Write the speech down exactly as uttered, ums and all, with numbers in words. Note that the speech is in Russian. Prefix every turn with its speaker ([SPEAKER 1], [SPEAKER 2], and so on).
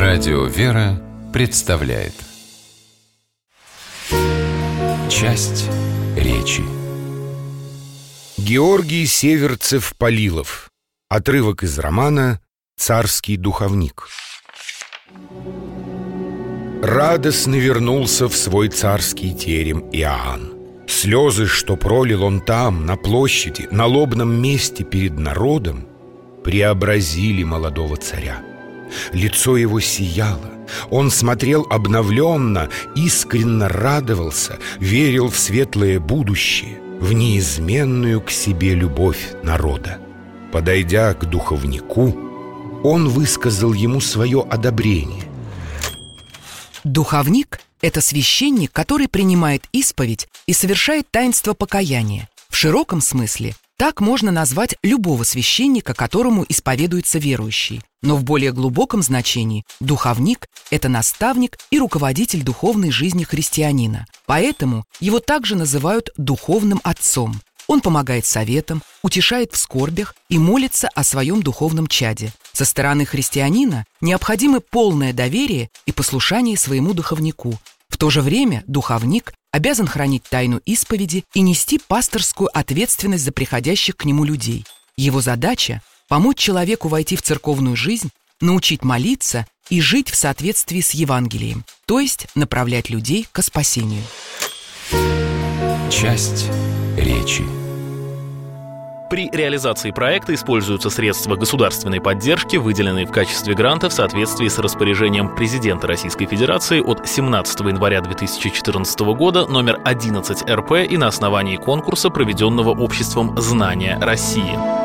[SPEAKER 1] Радио «Вера» представляет часть речи.
[SPEAKER 2] Георгий Северцев-Полилов. Отрывок из романа «Царский духовник». Радостно вернулся в свой царский терем Иоанн. Слезы, что пролил он там, на площади, на лобном месте перед народом, преобразили молодого царя. Лицо его сияло, он смотрел обновленно, искренне радовался, верил в светлое будущее, в неизменную к себе любовь народа. Подойдя к духовнику, он высказал ему свое одобрение.
[SPEAKER 3] Духовник – это священник, который принимает исповедь и совершает таинство покаяния. В широком смысле так можно назвать любого священника, которому исповедуется верующий. Но в более глубоком значении духовник – это наставник и руководитель духовной жизни христианина. Поэтому его также называют духовным отцом. Он помогает советам, утешает в скорбях и молится о своем духовном чаде. Со стороны христианина необходимы полное доверие и послушание своему духовнику. В то же время духовник обязан хранить тайну исповеди и нести пасторскую ответственность за приходящих к нему людей. Его задача – помочь человеку войти в церковную жизнь, научить молиться и жить в соответствии с Евангелием, то есть направлять людей ко спасению.
[SPEAKER 1] Часть речи.
[SPEAKER 4] При реализации проекта используются средства государственной поддержки, выделенные в качестве гранта в соответствии с распоряжением президента Российской Федерации от семнадцатого января две тысячи четырнадцатого года номер одиннадцать эр пэ и на основании конкурса, проведенного обществом «Знания России».